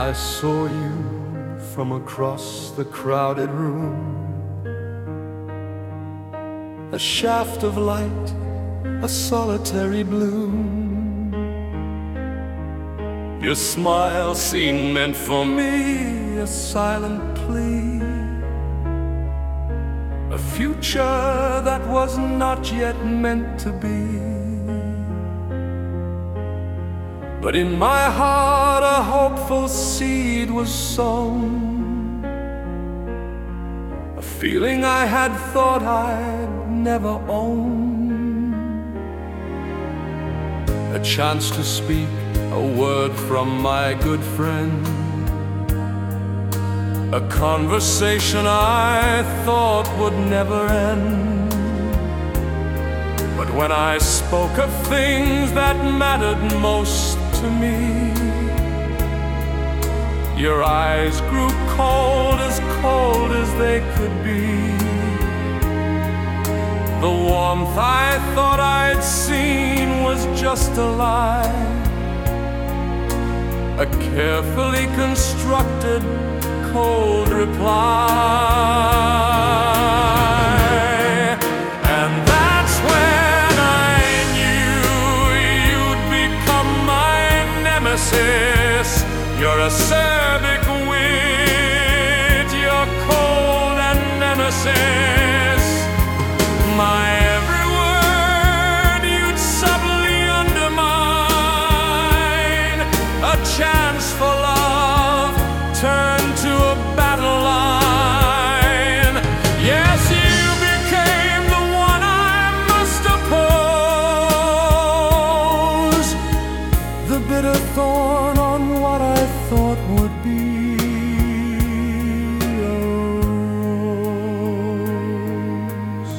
I saw you from across the crowded room, a shaft of light, a solitary bloom. Your smile seemed meant for me, a silent plea, a future that was not yet meant to be. But in my heart a hopeful seed was sown, a feeling I had thought I'd never own, a chance to speak a word from my good friend, a conversation I thought would never end. But when I spoke of things that mattered most to me, your eyes grew cold as they could be. The warmth I thought I'd seen was just a lie, a carefully constructed cold reply. And that's when I knew you'd become my nemesis. You're acerbic wit, you're cold and nemesis. My every word you'd subtly undermine, a chance for love turned to a battle line. Yes, you became the one I must oppose, the bitter thorn on what I thought would be a rose.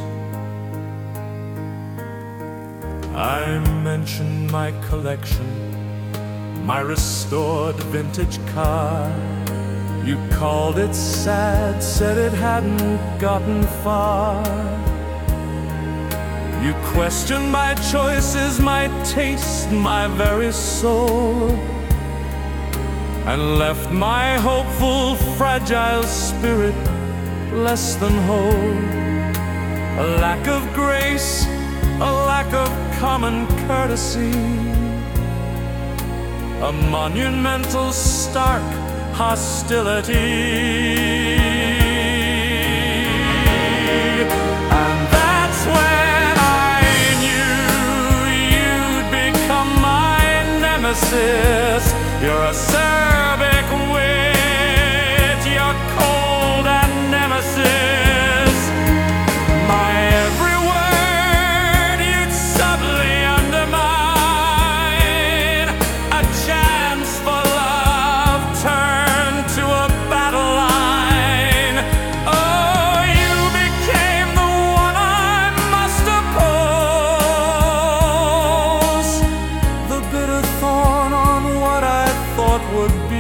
I mentioned my collection, my restored vintage car. You called it sad, said it hadn't gotten far. You questioned my choices, my taste, my very soul, and left my hopeful, fragile spirit less than whole. A lack of grace, a lack of common courtesy, a monumental, stark hostility. And that's when I knew you'd become my nemesis. You're acerbic wit, you're cold and nemesis. My every word you'd subtly undermine, a chance for love turned to a battle line. Oh, you became the one I must oppose, the bitter thorn on what I thought would be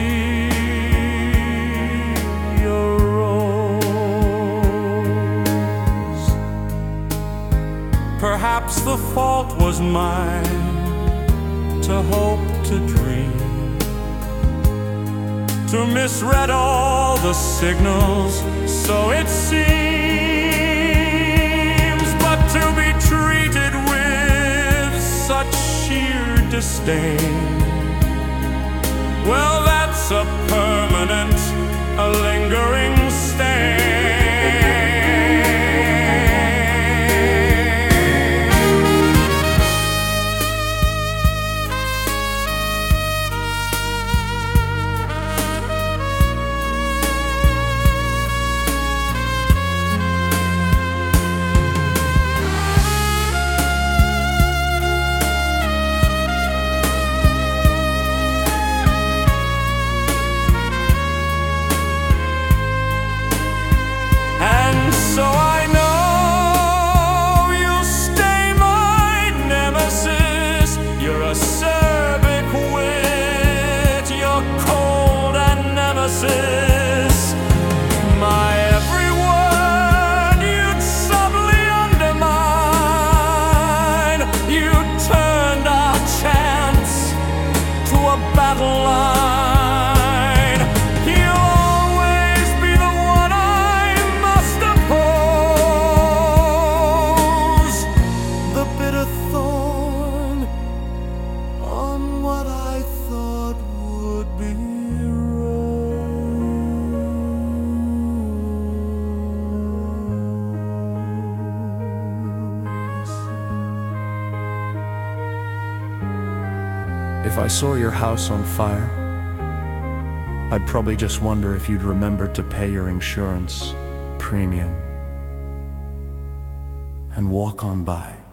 a rose. Perhaps the fault was mine, to hope, to dream, to misread all the signals, so it seems. But to be treated with such sheer disdain, well, that's a permanent, a lingering stain. So I know you'll stay my nemesis. You're acerbic wit, you're cold and nemesis. My every word you'd subtly undermine. You turned our chance to a battle line. If I saw your house on fire, I'd probably just wonder if you'd remember to pay your insurance premium and walk on by.